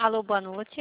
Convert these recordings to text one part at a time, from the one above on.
Alô, boa noite.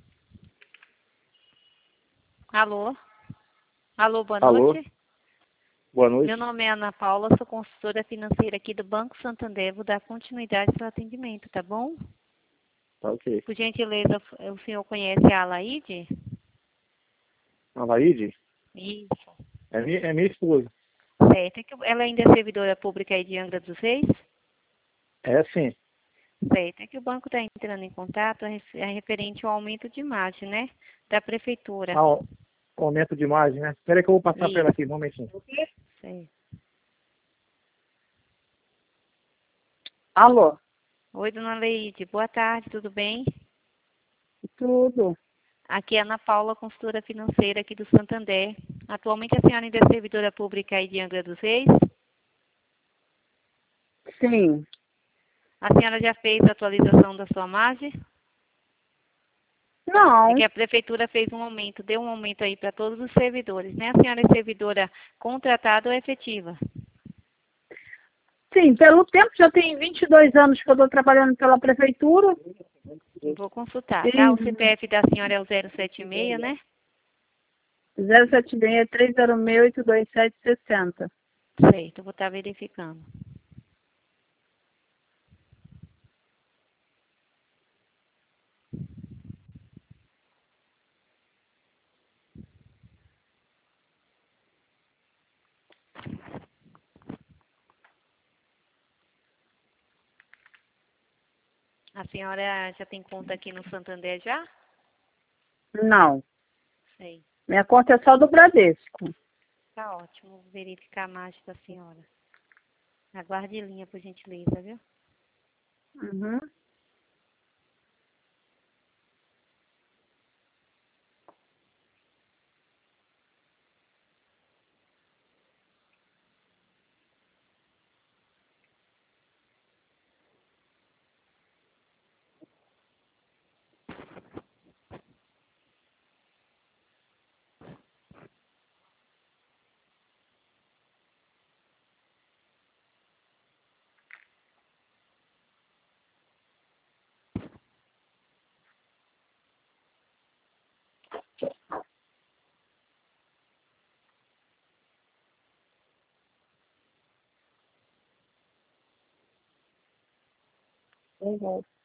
Alô? Alô, boa Alô, noite. boa noite. Meu nome é Ana Paula, sou consultora financeira aqui do Banco Santander. Vou dar continuidade ao seu atendimento, tá bom? Tá ok. Por gentileza, o senhor conhece a Alaide? Alaide? Isso. É minha esposa. Certo. Ela ainda é servidora pública aí de Angra dos Reis? É sim. Certo. É que o banco está entrando em contato referente ao aumento de margem, né? Da prefeitura. Ah, aumento de imagem, né? Espera aí que eu vou passar pra ela Isso. aqui, um momentinho. Certo. Alô, Oi, dona Leide. Boa tarde, tudo bem? tudo? Aqui é Ana Paula, consultora financeira aqui do Santander. Atualmente a senhora ainda é servidora pública aí de Angra dos Reis? Sim. A senhora já fez a atualização da sua margem? É Não, que a prefeitura fez um aumento, deu um aumento aí para todos os servidores, né? A senhora é servidora contratada ou efetiva? sim, pelo tempo, já tem 22 anos que eu estou trabalhando pela prefeitura. Vou consultar, tá? O E CPF da senhora é o 076, né? 076-306-8260. Certo, eu vou estar verificando. A senhora já tem conta aqui no Santander já? Não, Sei. minha conta é só do Bradesco. Tá ótimo, vou verificar a margem da senhora. Aguarde em linha, por gentileza, viu? Uhum. Legal.